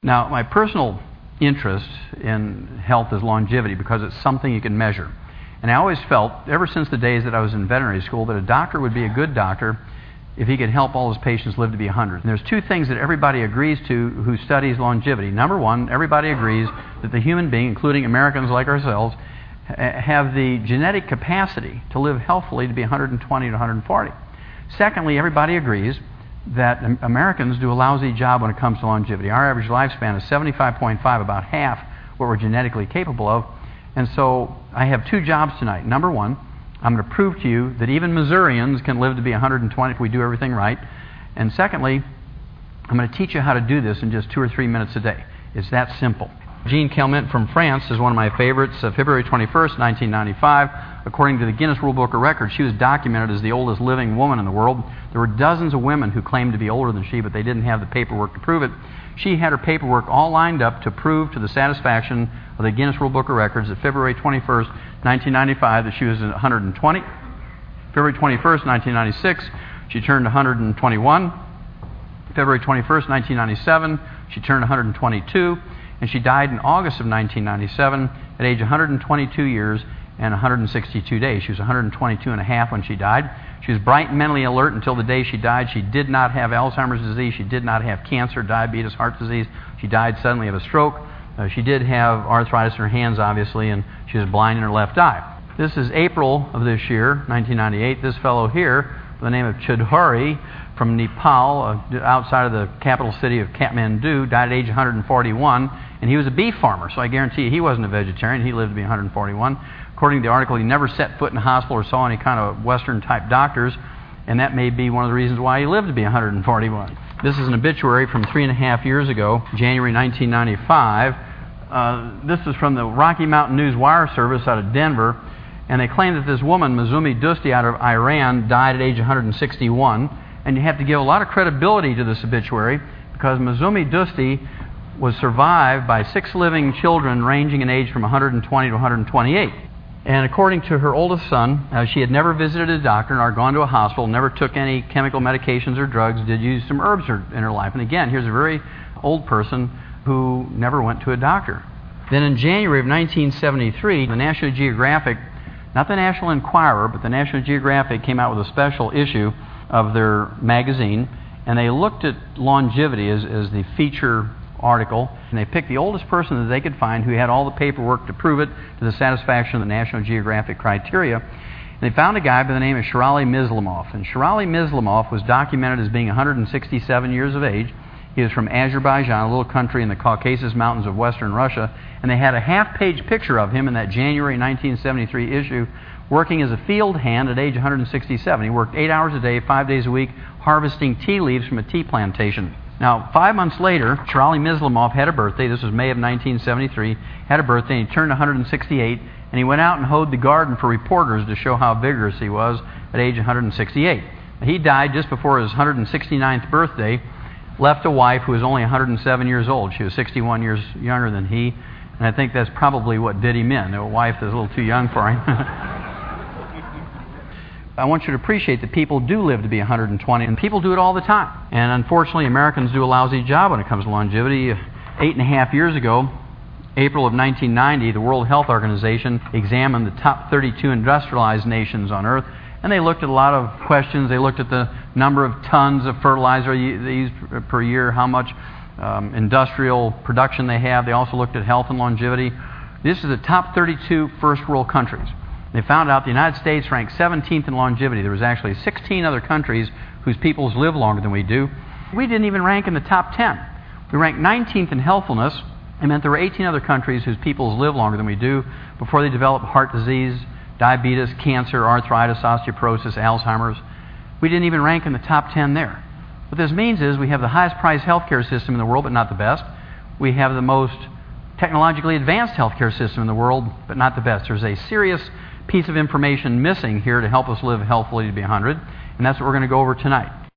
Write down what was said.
Now, my personal interest in health is longevity because it's something you can measure. And I always felt, ever since the days that I was in veterinary school, that a doctor would be a good doctor if he could help all his patients live to be 100. And there's two things that everybody agrees to who studies longevity. Number one, everybody agrees that the human being, including Americans like ourselves, have the genetic capacity to live healthfully to be 120 to 140. Secondly, everybody agrees that Americans do a lousy job when it comes to longevity. Our average lifespan is 75.5, about half what we're genetically capable of. And so I have two jobs tonight. Number one, I'm going to prove to you that even Missourians can live to be 120 if we do everything right. And secondly, I'm going to teach you how to do this in just 2 or 3 minutes a day. It's that simple. Jean Calment from France is one of my favorites. February 21st, 1995, according to the Guinness World Book of Records, she was documented as the oldest living woman in the world. There were dozens of women who claimed to be older than she, but they didn't have the paperwork to prove it. She had her paperwork all lined up to prove to the satisfaction of the Guinness World Book of Records that February 21st, 1995, that she was 120. February 21st, 1996, she turned 121. February 21st, 1997, she turned 122. And she died in August of 1997 at age 122 years and 162 days. She was 122 and a half when she died. She was bright and mentally alert until the day she died. She did not have Alzheimer's disease. She did not have cancer, diabetes, heart disease. She died suddenly of a stroke. She did have arthritis in her hands, obviously, and she was blind in her left eye. This is April of this year, 1998. This fellow here, by the name of Chudhuri, from Nepal, outside of the capital city of Kathmandu, died at age 141, and he was a beef farmer, so I guarantee you he wasn't a vegetarian. He lived to be 141. According to the article, he never set foot in a hospital or saw any kind of Western-type doctors, and that may be one of the reasons why he lived to be 141. This is an obituary from 3.5 years ago, January 1995. This is from the Rocky Mountain News Wire Service out of Denver, and they claim that this woman, Mazumi Dusti, out of Iran, died at age 161. And you have to give a lot of credibility to this obituary because Mazumi Dusti was survived by 6 living children ranging in age from 120 to 128. And according to her oldest son, she had never visited a doctor nor gone to a hospital, never took any chemical medications or drugs, did use some herbs in her life. And again, here's a very old person who never went to a doctor. Then in January of 1973, the National Geographic, not the National Enquirer, but the National Geographic came out with a special issue of their magazine, and they looked at longevity as the feature article, and they picked the oldest person that they could find who had all the paperwork to prove it to the satisfaction of the National Geographic criteria. And they found a guy by the name of Sherali Mislimov. And Sherali Mislimov was documented as being 167 years of age. He was from Azerbaijan, a little country in the Caucasus Mountains of western Russia, and they had a half-page picture of him in that January 1973 issue working as a field hand at age 167. He worked 8 hours a day, 5 days a week, harvesting tea leaves from a tea plantation. Now, 5 months later, Sherali Mislimov had a birthday. This was May of 1973. Had a birthday, and he turned 168, and he went out and hoed the garden for reporters to show how vigorous he was at age 168. He died just before his 169th birthday, left a wife who was only 107 years old. She was 61 years younger than he, and I think that's probably what did him in. A wife that's a little too young for him. I want you to appreciate that people do live to be 120, and people do it all the time. And unfortunately, Americans do a lousy job when it comes to longevity. 8.5 years ago, April of 1990, the World Health Organization examined the top 32 industrialized nations on Earth, and they looked at a lot of questions. They looked at the number of tons of fertilizer they use per year, how much industrial production they have. They also looked at health and longevity. This is the top 32 first world countries. They found out the United States ranked 17th in longevity. There was actually 16 other countries whose peoples live longer than we do. We didn't even rank in the top 10. We ranked 19th in healthfulness. It meant there were 18 other countries whose peoples live longer than we do before they develop heart disease, diabetes, cancer, arthritis, osteoporosis, Alzheimer's. We didn't even rank in the top 10 there. What this means is we have the highest priced healthcare system in the world, but not the best. We have the most technologically advanced healthcare system in the world, but not the best. There's a serious piece of information missing here to help us live healthfully to be 100, and that's what we're going to go over tonight.